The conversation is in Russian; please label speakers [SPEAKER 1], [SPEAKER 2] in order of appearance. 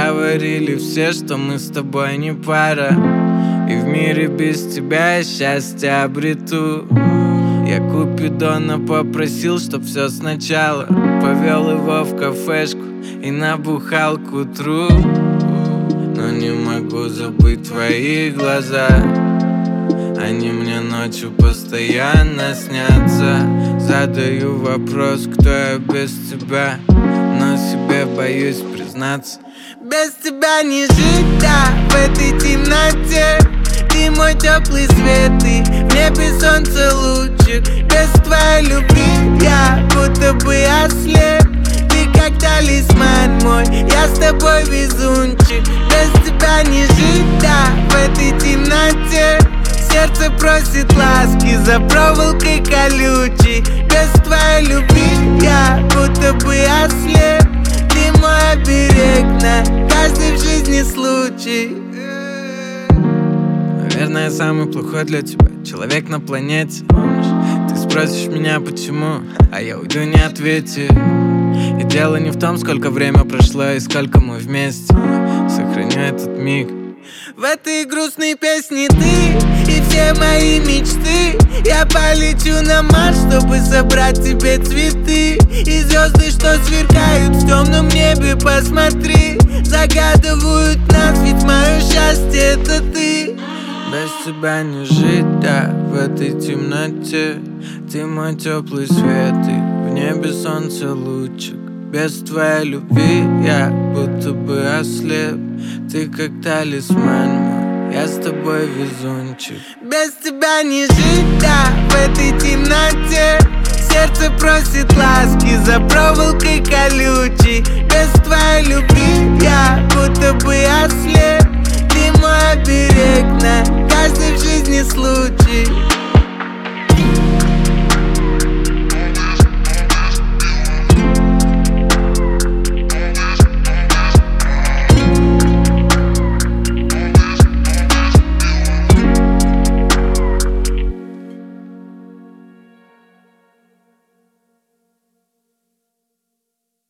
[SPEAKER 1] Говорили все, что мы с тобой не пара, и в мире без тебя я счастье обрету. Я Купидона попросил, чтоб все сначала, повел его в кафешку и набухал к утру. Но не могу забыть твои глаза, они мне ночью постоянно снятся. Задаю вопрос, кто я без тебя, но себе боюсь признаться. Без тебя не жить, да, в этой темноте. Ты мой теплый свет, и в небе солнце лучик. Без твоей любви я будто бы ослеп. Ты как талисман мой, я с тобой везунчик. Без тебя не жить, да, в этой темноте. Сердце просит ласки за проволокой колючей. Без твоей любви я будто бы ослеп. Ты мой оберег на каждый в жизни случай. Наверное, я самый плохой для тебя человек на планете. Ты спросишь меня почему, а я уйду не ответив. И дело не в том, сколько время прошло и сколько мы вместе. Сохраню этот миг. В этой грустной песне ты и все мои мечты. Я полечу на Марс, чтобы собрать тебе цветы. И звезды, что сверкают в темном небе, посмотри, загадывают нас, ведь мое счастье это ты. Без тебя не жить, да, в этой темноте. Ты мой теплый свет, и в небе солнце лучик. Без твоей любви я будто бы ослеп. Ты как талисман мой, я с тобой везунчик. Без тебя не жить, да, в этой темноте. Сердце просит ласки за проволокой колючей. Без твоей любви